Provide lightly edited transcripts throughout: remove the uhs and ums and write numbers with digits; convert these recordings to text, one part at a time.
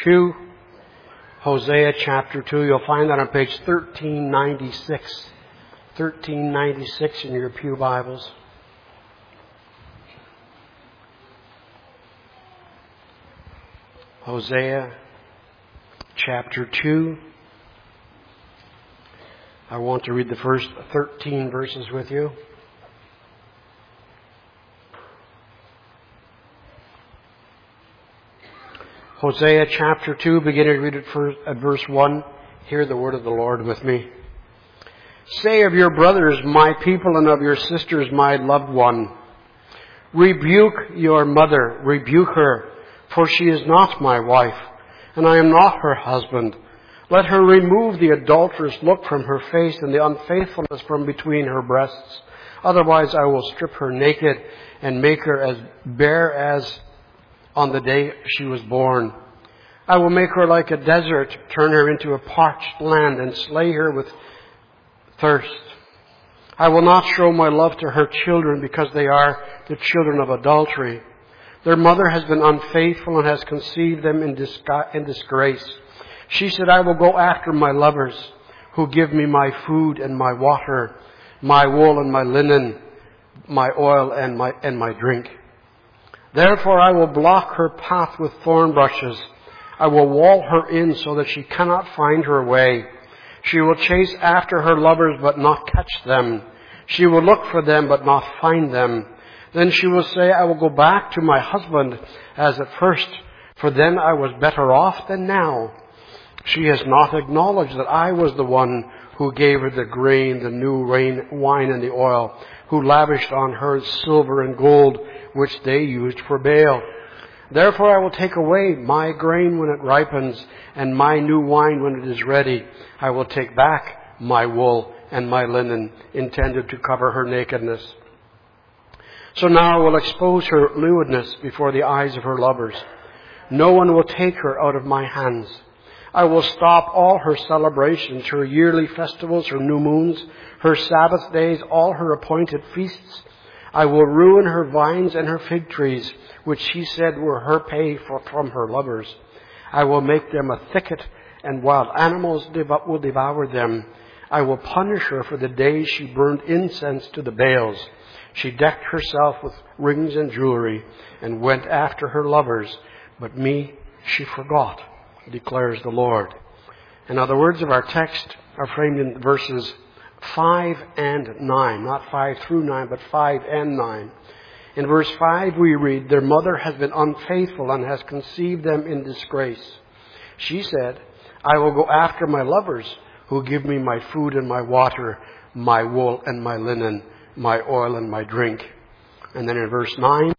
2. Hosea chapter 2. You'll find that on page 1396. 1396 in your pew Bibles. Hosea chapter 2. I want to read the first 13 verses with you. Hosea chapter 2, beginning to read it at verse 1. Hear the word of the Lord with me. Say of your brothers, my people, and of your sisters, my loved one. Rebuke your mother, rebuke her, for she is not my wife, and I am not her husband. Let her remove the adulterous look from her face and the unfaithfulness from between her breasts. Otherwise I will strip her naked and make her as bare as on the day she was born. I will make her like a desert, turn her into a parched land, and slay her with thirst. I will not show my love to her children, because they are the children of adultery. Their mother has been unfaithful and has conceived them in disgrace. She said, I will go after my lovers, who give me my food and my water, my wool and my linen, my oil and my drink. Therefore I will block her path with thorn bushes. I will wall her in so that she cannot find her way. She will chase after her lovers but not catch them. She will look for them but not find them. Then she will say, I will go back to my husband as at first, for then I was better off than now. She has not acknowledged that I was the one who gave her the grain, the new wine, and the oil, who lavished on her silver and gold, which they used for Baal. Therefore I will take away my grain when it ripens, and my new wine when it is ready. I will take back my wool and my linen, intended to cover her nakedness. So now I will expose her lewdness before the eyes of her lovers. No one will take her out of my hands. I will stop all her celebrations, her yearly festivals, her new moons, her Sabbath days, all her appointed feasts. I will ruin her vines and her fig trees, which she said were her pay from her lovers. I will make them a thicket, and wild animals will devour them. I will punish her for the days she burned incense to the Baals. She decked herself with rings and jewelry, and went after her lovers, but me she forgot, declares the Lord. And now the words of our text are framed in verses 5 and 9. Not 5 through 9, but 5 and 9. In verse 5 we read, their mother has been unfaithful and has conceived them in disgrace. She said, I will go after my lovers, who give me my food and my water, my wool and my linen, my oil and my drink. And then in verse 9,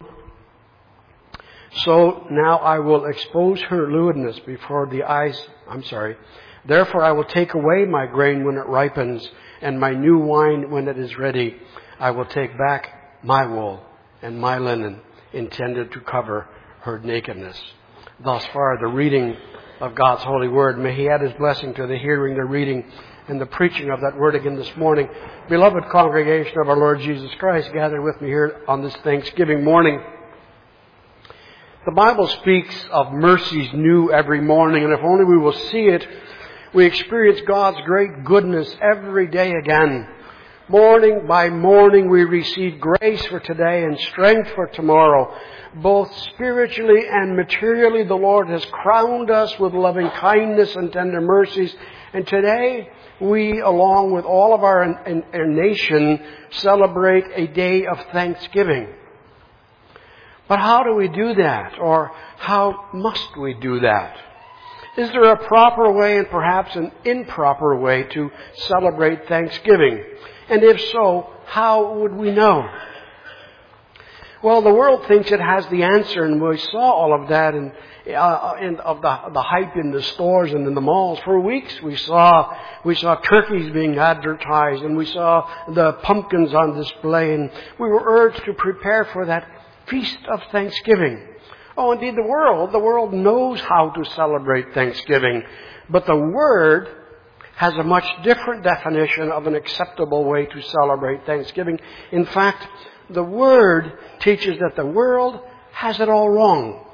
so now I will expose her lewdness before the eyes, Therefore I will take away my grain when it ripens, and my new wine when it is ready. I will take back my wool and my linen, intended to cover her nakedness. Thus far the reading of God's holy word. May He add His blessing to the hearing, the reading, and the preaching of that word again this morning. Beloved congregation of our Lord Jesus Christ, gather with me here on this Thanksgiving morning. The Bible speaks of mercies new every morning, and if only we will see it, we experience God's great goodness every day again. Morning by morning we receive grace for today and strength for tomorrow. Both spiritually and materially, the Lord has crowned us with loving kindness and tender mercies. And today we, along with all of our nation, celebrate a day of thanksgiving. But how do we do that? Or how must we do that? Is there a proper way and perhaps an improper way to celebrate Thanksgiving? And if so, how would we know? Well, the world thinks it has the answer, and we saw all of that of the hype in the stores and in the malls. For weeks we saw turkeys being advertised, and we saw the pumpkins on display, and we were urged to prepare for that feast of Thanksgiving. Oh, indeed, the world knows how to celebrate Thanksgiving, but the Word has a much different definition of an acceptable way to celebrate Thanksgiving. In fact, the Word teaches that the world has it all wrong.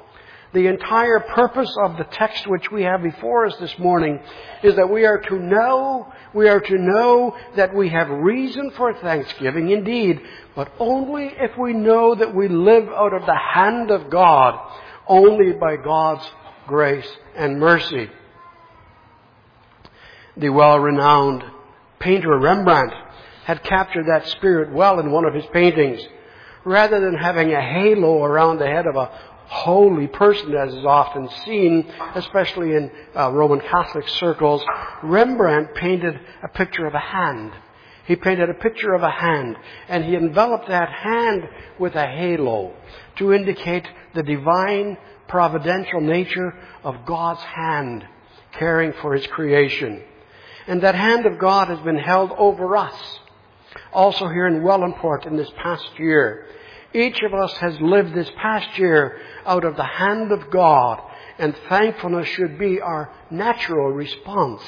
The entire purpose of the text which we have before us this morning is that we are to know that we have reason for thanksgiving indeed, but only if we know that we live out of the hand of God, only by God's grace and mercy. The well-renowned painter Rembrandt had captured that spirit well in one of his paintings. Rather than having a halo around the head of a holy person, as is often seen, especially in Roman Catholic circles, Rembrandt painted a picture of a hand. He painted a picture of a hand, and he enveloped that hand with a halo to indicate the divine providential nature of God's hand caring for His creation. And that hand of God has been held over us. Also here in Wellandport in this past year, each of us has lived this past year out of the hand of God, and thankfulness should be our natural response.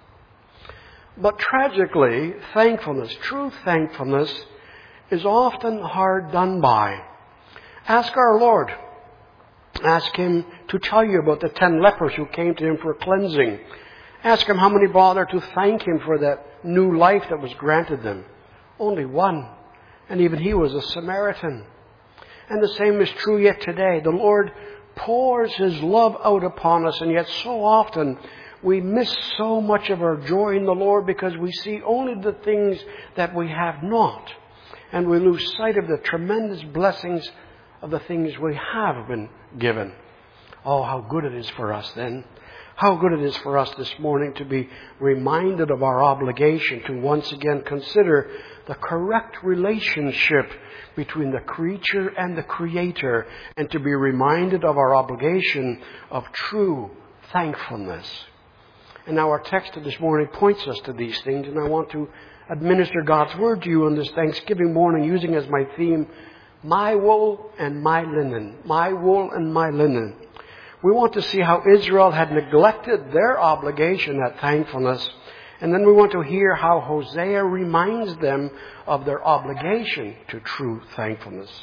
But tragically, true thankfulness, is often hard done by. Ask our Lord. Ask Him to tell you about the 10 lepers who came to Him for cleansing. Ask Him how many bothered to thank Him for that new life that was granted them. Only one. And even he was a Samaritan. And the same is true yet today. The Lord pours His love out upon us, and yet so often we miss so much of our joy in the Lord because we see only the things that we have not. And we lose sight of the tremendous blessings of the things we have been given. Oh, how good it is for us then. How good it is for us this morning to be reminded of our obligation to once again consider the correct relationship between the creature and the Creator, and to be reminded of our obligation of true thankfulness. And now our text of this morning points us to these things, and I want to administer God's Word to you on this Thanksgiving morning using as my theme, my wool and my linen. My wool and my linen. We want to see how Israel had neglected their obligation at thankfulness. And then we want to hear how Hosea reminds them of their obligation to true thankfulness.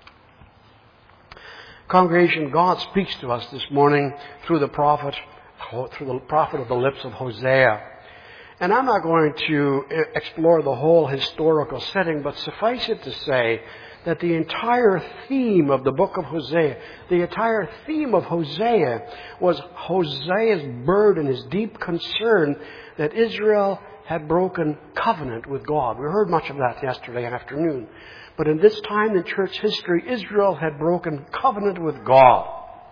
Congregation, God speaks to us this morning through the prophet of the lips of Hosea. And I'm not going to explore the whole historical setting, but suffice it to say that the entire theme of the book of Hosea, was Hosea's burden, his deep concern that Israel had broken covenant with God. We heard much of that yesterday afternoon. But in this time in church history, Israel had broken covenant with God.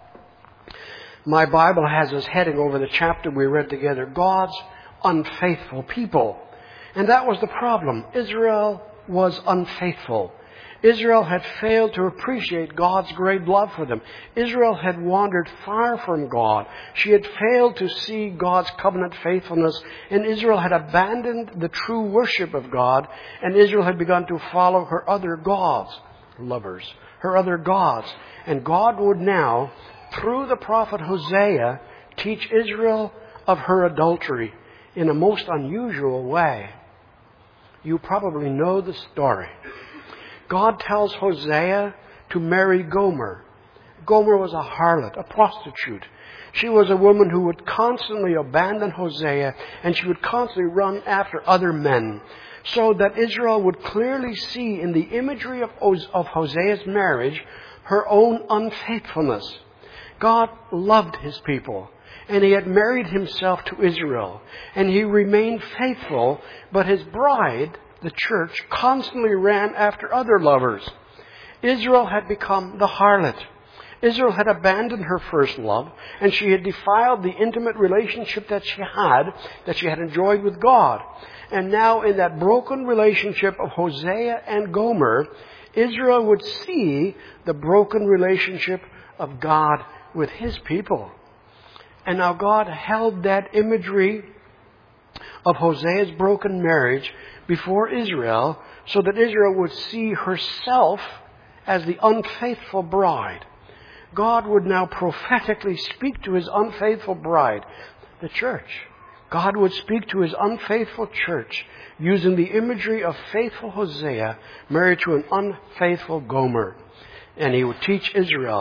My Bible has as heading over the chapter we read together, God's unfaithful people. And that was the problem. Israel was unfaithful. Israel had failed to appreciate God's great love for them. Israel had wandered far from God. She had failed to see God's covenant faithfulness, and Israel had abandoned the true worship of God, and Israel had begun to follow her other gods, her other gods. And God would now, through the prophet Hosea, teach Israel of her adultery in a most unusual way. You probably know the story. God tells Hosea to marry Gomer. Gomer was a harlot, a prostitute. She was a woman who would constantly abandon Hosea, and she would constantly run after other men, so that Israel would clearly see in the imagery of Hosea's marriage her own unfaithfulness. God loved His people, and He had married Himself to Israel, and He remained faithful, but His bride, the church, constantly ran after other lovers. Israel had become the harlot. Israel had abandoned her first love, and she had defiled the intimate relationship that she had enjoyed with God. And now in that broken relationship of Hosea and Gomer, Israel would see the broken relationship of God with His people. And now God held that imagery of Hosea's broken marriage before Israel, so that Israel would see herself as the unfaithful bride. God would now prophetically speak to His unfaithful bride, the church. God would speak to His unfaithful church using the imagery of faithful Hosea married to an unfaithful Gomer. And He would teach Israel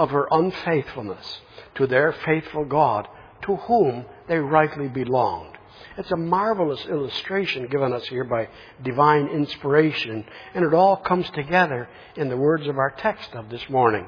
of her unfaithfulness to their faithful God, to whom they rightly belonged. It's a marvelous illustration given us here by divine inspiration, and it all comes together in the words of our text of this morning.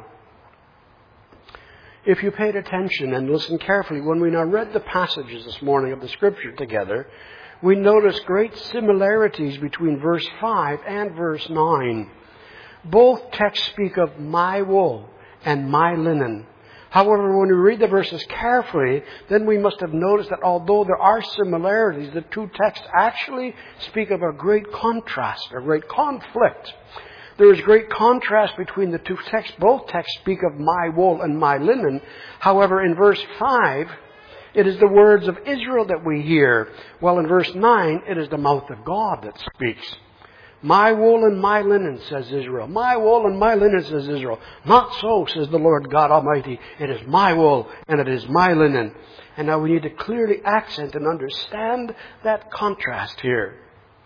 If you paid attention and listened carefully, when we now read the passages this morning of the Scripture together, we notice great similarities between verse 5 and verse 9. Both texts speak of my wool and my linen. However, when we read the verses carefully, then we must have noticed that although there are similarities, the two texts actually speak of a great contrast, a great conflict. There is great contrast between the two texts. Both texts speak of my wool and my linen. However, in verse 5, it is the words of Israel that we hear, while in verse 9, it is the mouth of God that speaks. My wool and my linen, says Israel. My wool and my linen, says Israel. Not so, says the Lord God Almighty. It is my wool and it is my linen. And now we need to clearly accent and understand that contrast here.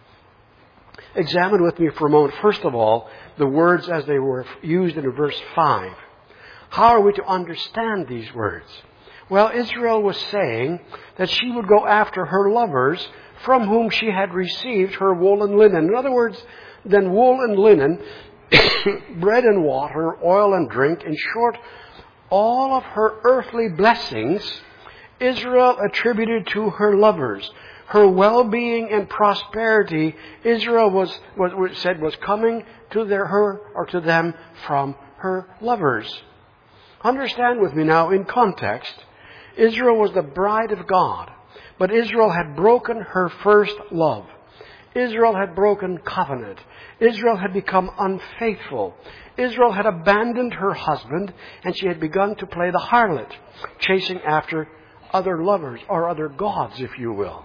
Examine with me for a moment, first of all, the words as they were used in verse 5. How are we to understand these words? Well, Israel was saying that she would go after her lovers from whom she had received her wool and linen. In other words, then wool and linen, bread and water, oil and drink, in short, all of her earthly blessings, Israel attributed to her lovers. Her well-being and prosperity, Israel was coming to to them from her lovers. Understand with me now, in context, Israel was the bride of God, but Israel had broken her first love. Israel had broken covenant. Israel had become unfaithful. Israel had abandoned her husband, and she had begun to play the harlot, chasing after other lovers, or other gods, if you will.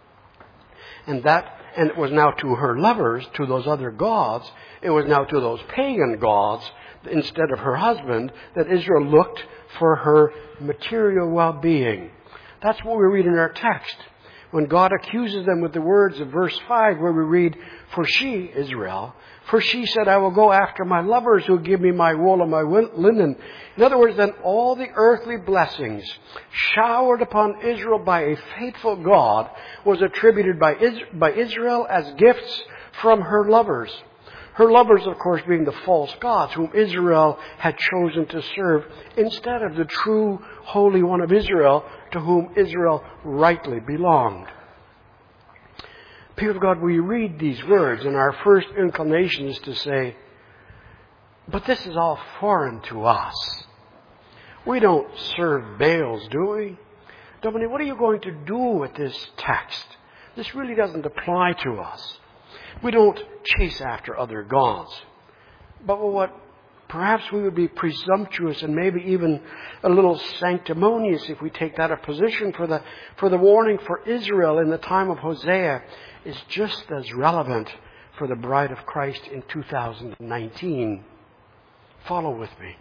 And it was now to her lovers, to those other gods, it was now to those pagan gods, instead of her husband, that Israel looked for her material well-being. That's what we read in our text. When God accuses them with the words of verse 5, where we read, for she, Israel, for she said, I will go after my lovers who give me my wool and my linen. In other words, then all the earthly blessings showered upon Israel by a faithful God was attributed by Israel as gifts from her lovers. Her lovers, of course, being the false gods whom Israel had chosen to serve instead of the true Holy One of Israel, to whom Israel rightly belonged. People of God, we read these words, and our first inclination is to say, but this is all foreign to us. We don't serve Baals, do we? Dominic, what are you going to do with this text? This really doesn't apply to us. We don't chase after other gods. But what perhaps we would be presumptuous and maybe even a little sanctimonious if we take that a position for the warning for Israel in the time of Hosea is just as relevant for the bride of Christ in 2019. Follow with me.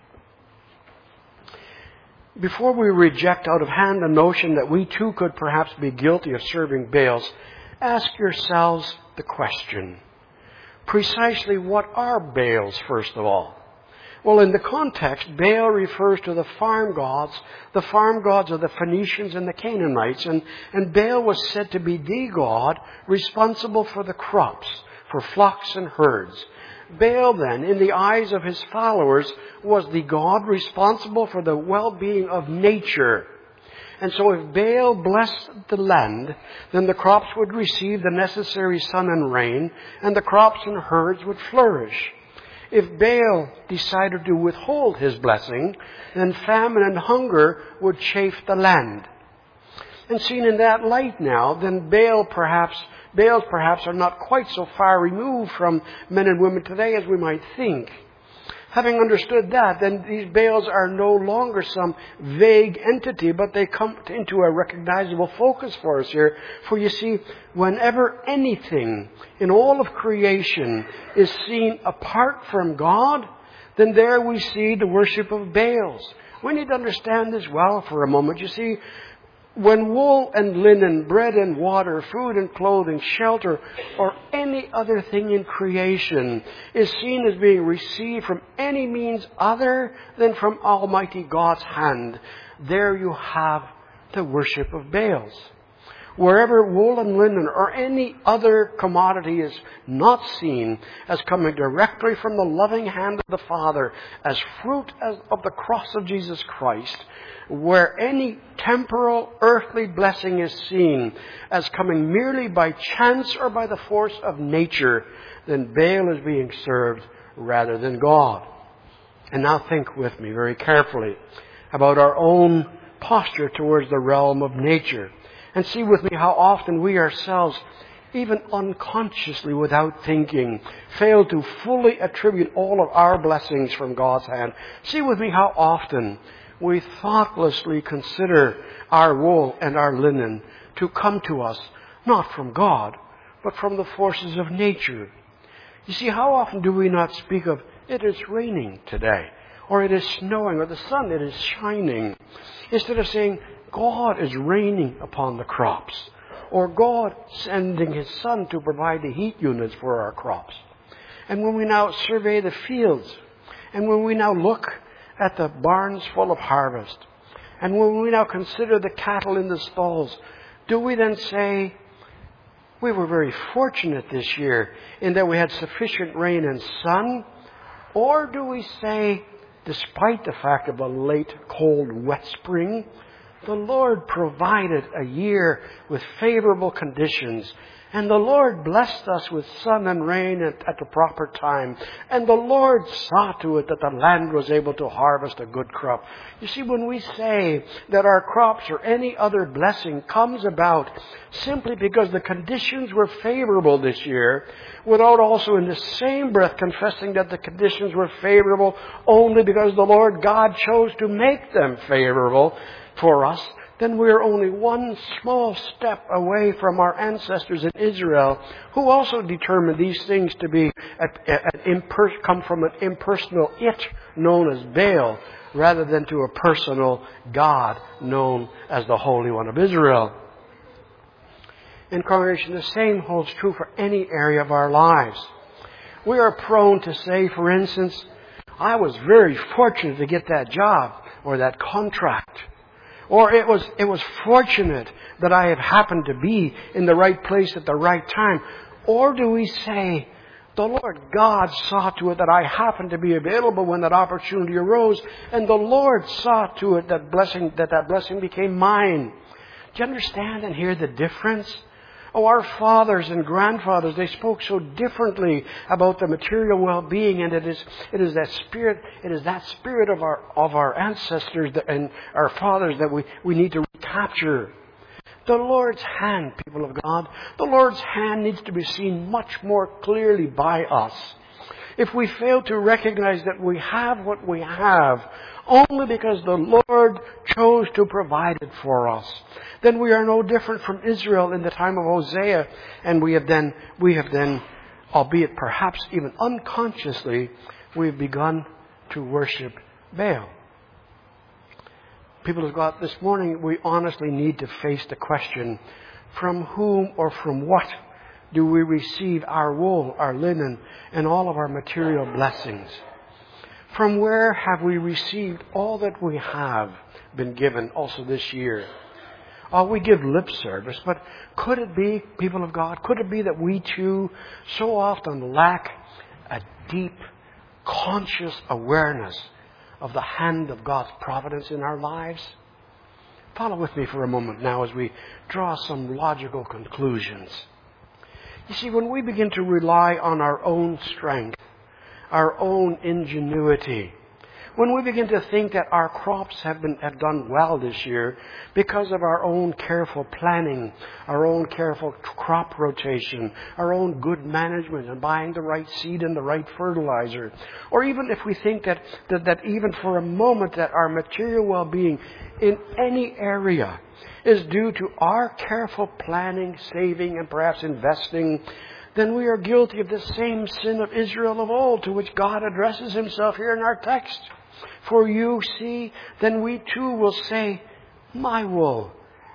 Before we reject out of hand the notion that we too could perhaps be guilty of serving Baals, ask yourselves the question, precisely what are Baals, first of all? Well, in the context, Baal refers to the farm gods of the Phoenicians and the Canaanites, and Baal was said to be the god responsible for the crops, for flocks and herds. Baal then, in the eyes of his followers, was the god responsible for the well-being of nature. And so if Baal blessed the land, then the crops would receive the necessary sun and rain, and the crops and herds would flourish. If Baal decided to withhold his blessing, then famine and hunger would chafe the land. And seen in that light now, then Baals perhaps are not quite so far removed from men and women today as we might think. Having understood that, then these Baals are no longer some vague entity, but they come into a recognizable focus for us here. For you see, whenever anything in all of creation is seen apart from God, then there we see the worship of Baals. We need to understand this well for a moment. You see, When wool and linen, bread and water, food and clothing, shelter, or any other thing in creation is seen as being received from any means other than from Almighty God's hand, there you have the worship of Baals. Wherever wool and linen or any other commodity is not seen as coming directly from the loving hand of the Father, as fruit of the cross of Jesus Christ, where any temporal earthly blessing is seen as coming merely by chance or by the force of nature, then Baal is being served rather than God. And now think with me very carefully about our own posture towards the realm of nature. And see with me how often we ourselves, even unconsciously without thinking, fail to fully attribute all of our blessings from God's hand. See with me how often we thoughtlessly consider our wool and our linen to come to us, not from God, but from the forces of nature. You see, how often do we not speak of, it is raining today, or it is snowing, or the sun, it is shining, instead of saying, God is raining upon the crops, or God sending His Son to provide the heat units for our crops. And when we now survey the fields, and when we now look at the barns full of harvest, and when we now consider the cattle in the stalls, do we then say, we were very fortunate this year in that we had sufficient rain and sun? Or do we say, despite the fact of a late, cold, wet spring, the Lord provided a year with favorable conditions, and the Lord blessed us with sun and rain at the proper time, and the Lord saw to it that the land was able to harvest a good crop. You see, when we say that our crops or any other blessing comes about simply because the conditions were favorable this year, without also in the same breath confessing that the conditions were favorable only because the Lord God chose to make them favorable for us, then we are only one small step away from our ancestors in Israel, who also determined these things to be come from an impersonal it known as Baal, rather than to a personal God known as the Holy One of Israel. In congregation, the same holds true for any area of our lives. We are prone to say, for instance, I was very fortunate to get that job or that contract. Or it was fortunate that I had happened to be in the right place at the right time. Or do we say, the Lord God saw to it that I happened to be available when that opportunity arose, and the Lord saw to it that blessing became mine. Do you understand and hear the difference? Oh, our fathers and grandfathers, they spoke so differently about the material well-being, and it is that spirit of our ancestors and our fathers that we need to recapture. The Lord's hand, people of God, the Lord's hand needs to be seen much more clearly by us. If we fail to recognize that we have what we have only because the Lord chose to provide it for us, then we are no different from Israel in the time of Hosea, and we have then, albeit perhaps even unconsciously, we've begun to worship Baal. People of God, this morning we honestly need to face the question, from whom or from what do we receive our wool, our linen, and all of our material blessings? From where have we received all that we have been given also this year? We give lip service, but could it be, people of God, could it be that we too so often lack a deep, conscious awareness of the hand of God's providence in our lives? Follow with me for a moment now as we draw some logical conclusions. You see, when we begin to rely on our own strength, our own ingenuity, when we begin to think that our crops have done well this year because of our own careful planning, our own careful crop rotation, our own good management and buying the right seed and the right fertilizer, or even if we think that even for a moment that our material well-being in any area is due to our careful planning, saving, and perhaps investing, then we are guilty of the same sin of Israel of old, to which God addresses Himself here in our text. For you see, then we too will say, my wool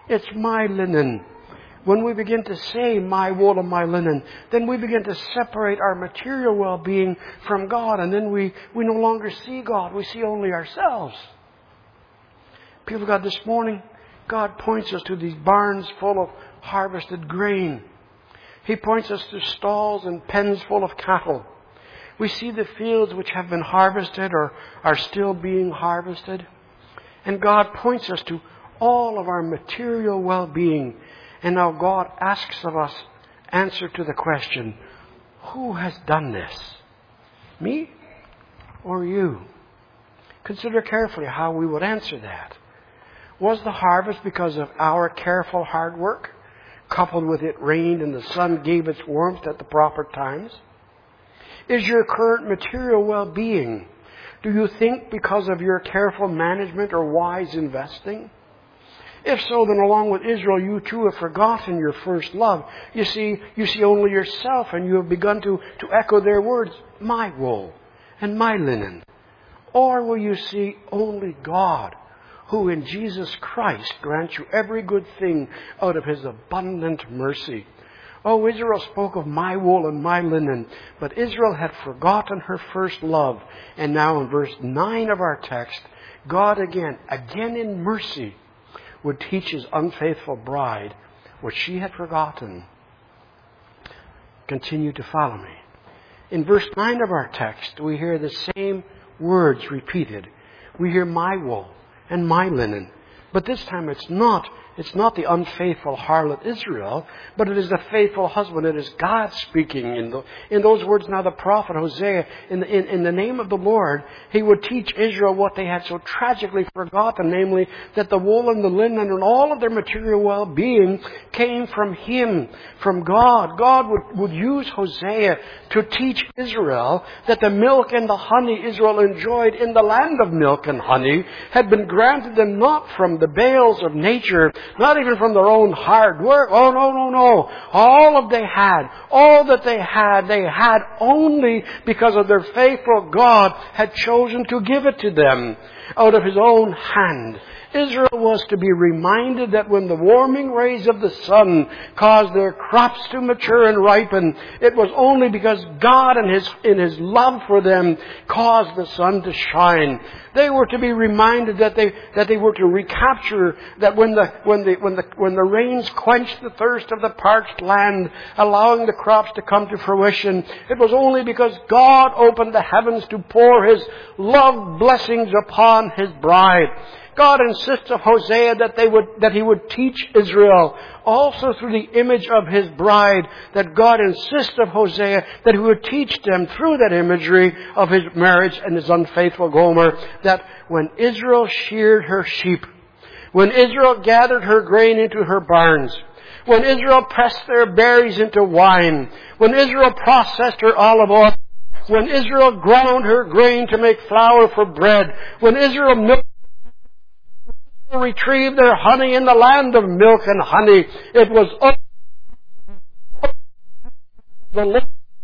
It's my linen. When we begin to say my wool and my linen, then we begin to separate our material well-being from God, and then we no longer see God. We see only ourselves. People of God, this morning, God points us to these barns full of harvested grain. He points us to stalls and pens full of cattle. We see the fields which have been harvested or are still being harvested. And God points us to all of our material well-being. And now God asks of us answer to the question, who has done this? Me or you? Consider carefully how we would answer that. Was the harvest because of our careful hard work, coupled with it rained and the sun gave its warmth at the proper times? Is your current material well-being, do you think, because of your careful management or wise investing? If so, then along with Israel, you too have forgotten your first love. You see only yourself, and you have begun to echo their words, my wool and my linen. Or will you see only God, who in Jesus Christ grants you every good thing out of His abundant mercy? Oh, Israel spoke of my wool and my linen, but Israel had forgotten her first love. And now in verse 9 of our text, God again in mercy, would teach His unfaithful bride what she had forgotten. Continue to follow me. In verse 9 of our text, we hear the same words repeated. We hear my wool and my linen. But this time it's not the unfaithful harlot Israel, but it is the faithful husband. It is God speaking in those words. Now the prophet Hosea, in the name of the Lord, he would teach Israel what they had so tragically forgotten, namely that the wool and the linen and all of their material well-being came from Him, from God. God would use Hosea to teach Israel that the milk and the honey Israel enjoyed in the land of milk and honey had been granted them not from the bales of nature, not even from their own hard work. Oh, no. All that they had only because of their faithful God had chosen to give it to them out of His own hand. Israel was to be reminded that when the warming rays of the sun caused their crops to mature and ripen, it was only because God in His love for them caused the sun to shine. They were to be reminded that they were to recapture that when the rains quenched the thirst of the parched land, allowing the crops to come to fruition, it was only because God opened the heavens to pour His love blessings upon His bride. God insists of Hosea that he would teach Israel, also through the image of His bride, that God insists of Hosea that He would teach them through that imagery of His marriage and His unfaithful Gomer, that when Israel sheared her sheep, when Israel gathered her grain into her barns, when Israel pressed their berries into wine, when Israel processed her olive oil, when Israel ground her grain to make flour for bread, when Israel retrieved their honey in the land of milk and honey, it was the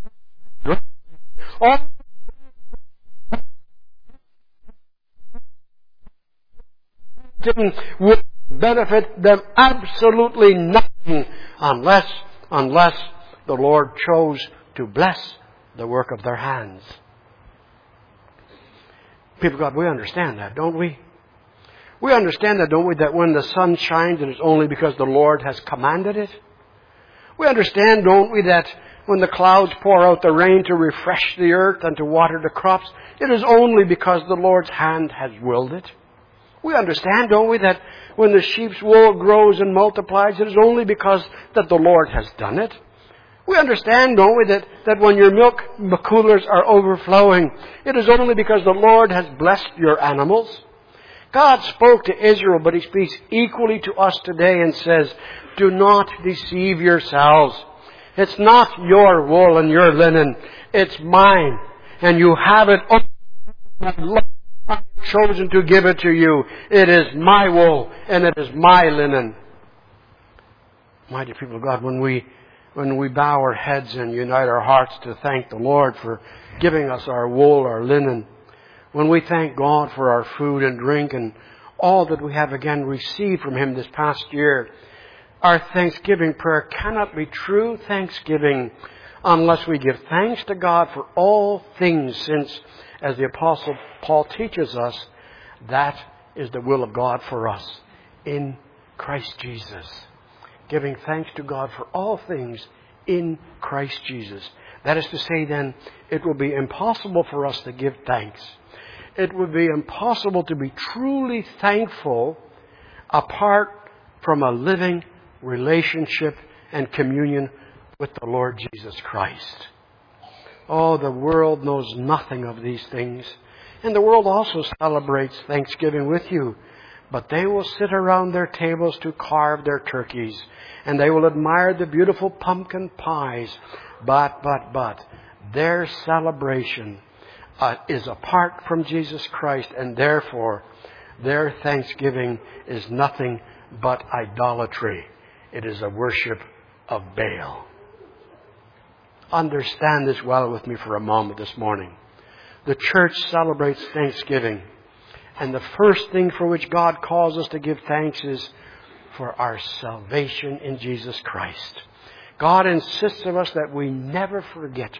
would benefit them absolutely nothing unless the Lord chose to bless the work of their hands. People of God, we understand that, don't we? We understand that, don't we, that when the sun shines, it is only because the Lord has commanded it. We understand, don't we, that when the clouds pour out the rain to refresh the earth and to water the crops, it is only because the Lord's hand has willed it. We understand, don't we, that when the sheep's wool grows and multiplies, it is only because that the Lord has done it. We understand, don't we, that when your milk coolers are overflowing, it is only because the Lord has blessed your animals. God spoke to Israel, but He speaks equally to us today and says, do not deceive yourselves. It's not your wool and your linen. It's mine. And you have it. I've chosen to give it to you. It is my wool and it is my linen. My dear people of God, when we bow our heads and unite our hearts to thank the Lord for giving us our wool, our linen, when we thank God for our food and drink and all that we have again received from Him this past year. Our thanksgiving prayer cannot be true thanksgiving unless we give thanks to God for all things, since, as the Apostle Paul teaches us, that is the will of God for us in Christ Jesus. Giving thanks to God for all things in Christ Jesus. That is to say then, it will be impossible for us to give thanks. It would be impossible to be truly thankful apart from a living relationship and communion with the Lord Jesus Christ. Oh, the world knows nothing of these things. And the world also celebrates Thanksgiving with you. But they will sit around their tables to carve their turkeys. And they will admire the beautiful pumpkin pies. But, their celebration is apart from Jesus Christ. And therefore, their Thanksgiving is nothing but idolatry. It is a worship of Baal. Understand this well with me for a moment this morning. The church celebrates Thanksgiving. And the first thing for which God calls us to give thanks is for our salvation in Jesus Christ. God insists of us that we never forget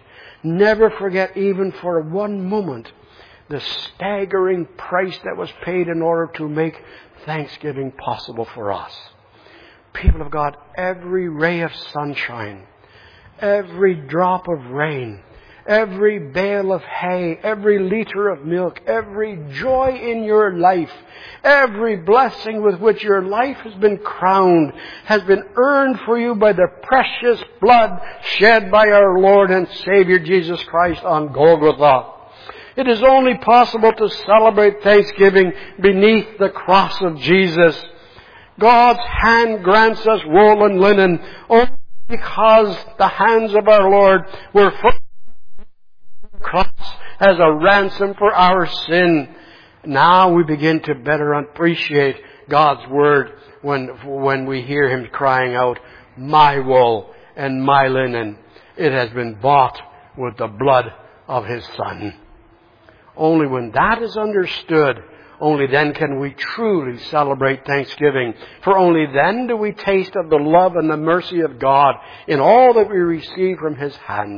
even for one moment, the staggering price that was paid in order to make Thanksgiving possible for us. People of God, every ray of sunshine, every drop of rain, every bale of hay, every liter of milk, every joy in your life, every blessing with which your life has been crowned, has been earned for you by the precious blood shed by our Lord and Savior Jesus Christ on Golgotha. It is only possible to celebrate Thanksgiving beneath the cross of Jesus. God's hand grants us wool and linen only because the hands of our Lord were full of the cross as a ransom for our sin. Now we begin to better appreciate God's Word when we hear Him crying out, "My wool and my linen, it has been bought with the blood of His Son." Only when that is understood, only then can we truly celebrate Thanksgiving. For only then do we taste of the love and the mercy of God in all that we receive from His hand.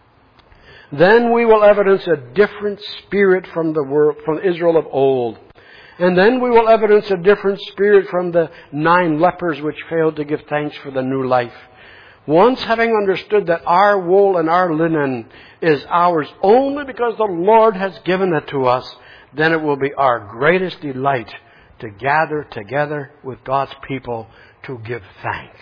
Then we will evidence a different spirit from the world, from Israel of old. And then we will evidence a different spirit from the 9 lepers which failed to give thanks for the new life. Once having understood that our wool and our linen is ours only because the Lord has given it to us, then it will be our greatest delight to gather together with God's people to give thanks.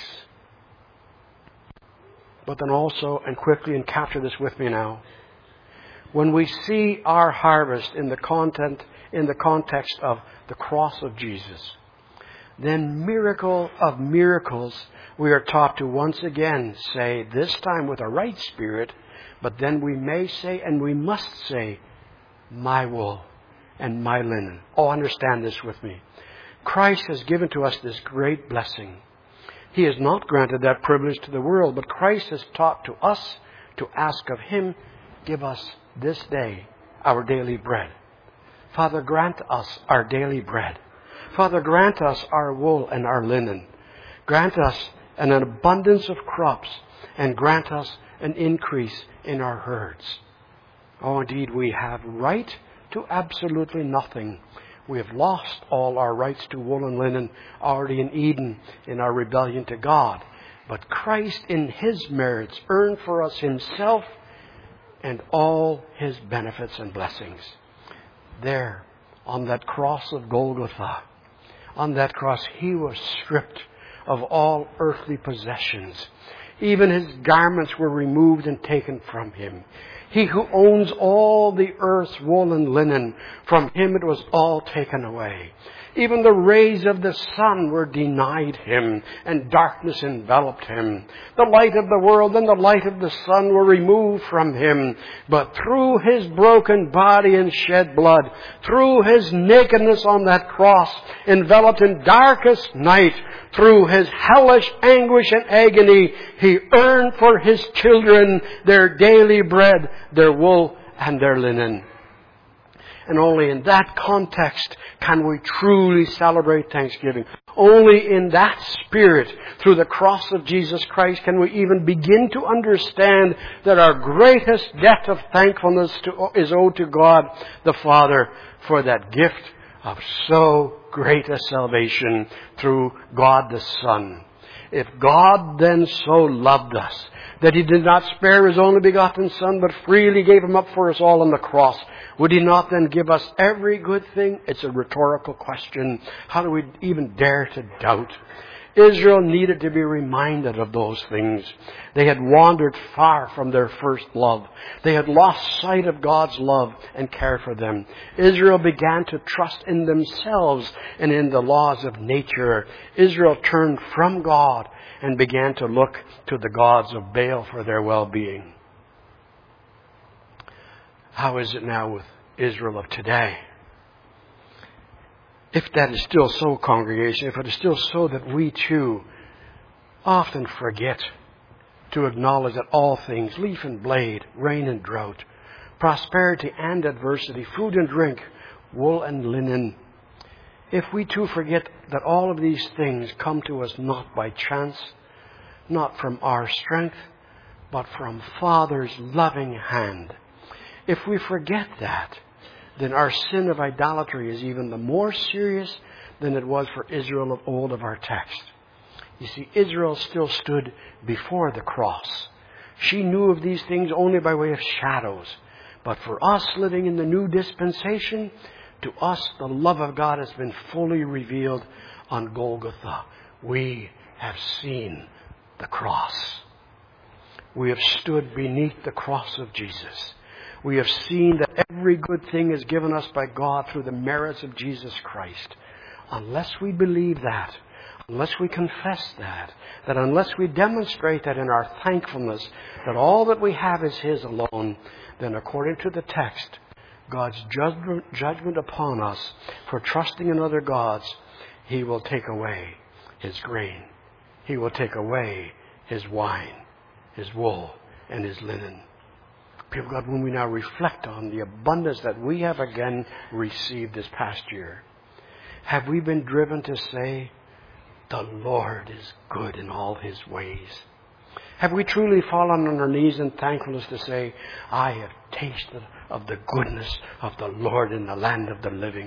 But then also, and quickly, and capture this with me now, when we see our harvest in the context of the cross of Jesus, then miracle of miracles, we are taught to once again say, this time with a right spirit, but then we may say and we must say, "My wool and my linen." Oh, understand this with me. Christ has given to us this great blessing. He has not granted that privilege to the world, but Christ has taught to us to ask of Him, "Give us this day our daily bread." Father, grant us our daily bread. Father, grant us our wool and our linen. Grant us an abundance of crops, and grant us an increase in our herds. Oh, indeed, we have right to absolutely nothing. We have lost all our rights to wool and linen already in Eden in our rebellion to God. But Christ, in His merits, earned for us Himself and all His benefits and blessings. There, on that cross of Golgotha, on that cross, He was stripped of all earthly possessions. Even His garments were removed and taken from Him. He who owns all the earth's wool and linen, from Him it was all taken away. Even the rays of the sun were denied Him, and darkness enveloped Him. The light of the world and the light of the sun were removed from Him. But through His broken body and shed blood, through His nakedness on that cross, enveloped in darkest night, through His hellish anguish and agony, He earned for His children their daily bread, their wool and their linen. And only in that context can we truly celebrate Thanksgiving. Only in that spirit, through the cross of Jesus Christ, can we even begin to understand that our greatest debt of thankfulness is owed to God the Father for that gift of so great a salvation through God the Son. If God then so loved us, that He did not spare His only begotten Son, but freely gave Him up for us all on the cross, would He not then give us every good thing? It's a rhetorical question. How do we even dare to doubt? Israel needed to be reminded of those things. They had wandered far from their first love. They had lost sight of God's love and care for them. Israel began to trust in themselves and in the laws of nature. Israel turned from God and began to look to the gods of Baal for their well-being. How is it now with Israel of today? If that is still so, congregation, if it is still so that we too often forget to acknowledge that all things, leaf and blade, rain and drought, prosperity and adversity, food and drink, wool and linen, if we too forget that all of these things come to us not by chance, not from our strength, but from Father's loving hand, if we forget that, then our sin of idolatry is even the more serious than it was for Israel of old of our text. You see, Israel still stood before the cross. She knew of these things only by way of shadows. But for us living in the new dispensation, to us the love of God has been fully revealed on Golgotha. We have seen the cross. We have stood beneath the cross of Jesus. We have seen that every good thing is given us by God through the merits of Jesus Christ. Unless we believe that, unless we confess that unless we demonstrate that in our thankfulness, that all that we have is His alone, then according to the text, God's judgment upon us for trusting in other gods, He will take away His grain. He will take away His wine, His wool, and His linen. People of God, when we now reflect on the abundance that we have again received this past year, have we been driven to say, the Lord is good in all His ways? Have we truly fallen on our knees in thankfulness to say, I have tasted of the goodness of the Lord in the land of the living?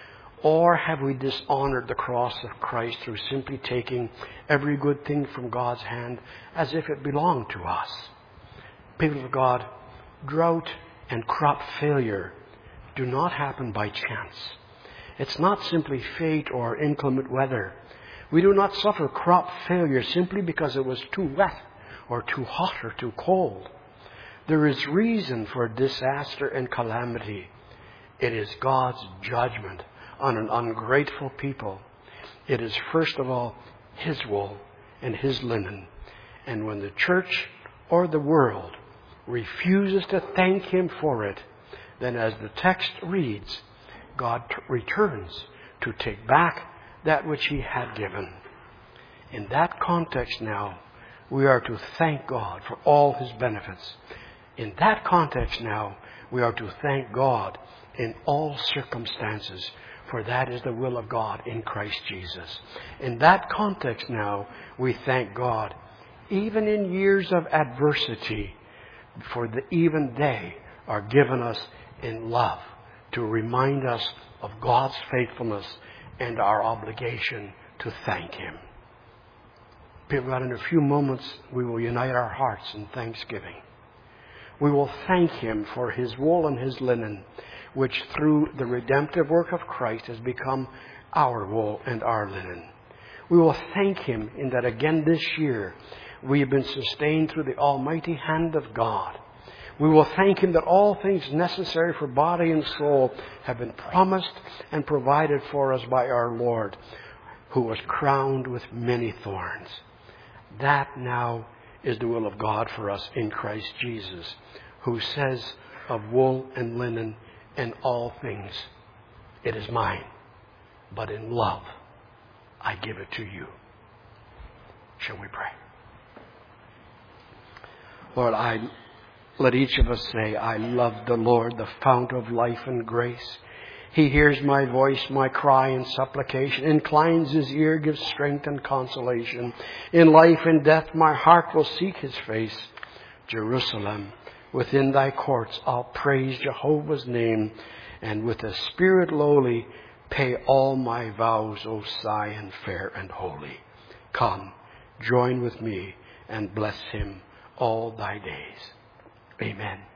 Or have we dishonored the cross of Christ through simply taking every good thing from God's hand as if it belonged to us? People of God, drought and crop failure do not happen by chance. It's not simply fate or inclement weather. We do not suffer crop failure simply because it was too wet or too hot or too cold. There is reason for disaster and calamity. It is God's judgment on an ungrateful people. It is first of all His wool and His linen. And when the church or the world refuses to thank Him for it, then as the text reads, God returns to take back that which He had given. In that context now, we are to thank God for all His benefits. In that context now, we are to thank God in all circumstances, for that is the will of God in Christ Jesus. In that context now, we thank God even in years of adversity, for even they are given us in love to remind us of God's faithfulness and our obligation to thank Him. People, God, in a few moments we will unite our hearts in thanksgiving. We will thank Him for His wool and His linen, which through the redemptive work of Christ has become our wool and our linen. We will thank Him in that again this year we have been sustained through the almighty hand of God. We will thank Him that all things necessary for body and soul have been promised and provided for us by our Lord, who was crowned with many thorns. That now is the will of God for us in Christ Jesus, who says of wool and linen and all things, it is mine, but in love I give it to you. Shall we pray? Lord, I Let each of us say, I love the Lord, the fount of life and grace. He hears my voice, my cry and supplication, inclines his ear, gives strength and consolation. In life and death my heart will seek his face. Jerusalem, within thy courts I'll praise Jehovah's name, and with a spirit lowly pay all my vows, O Zion fair and holy. Come, join with me and bless him all thy days. Amen.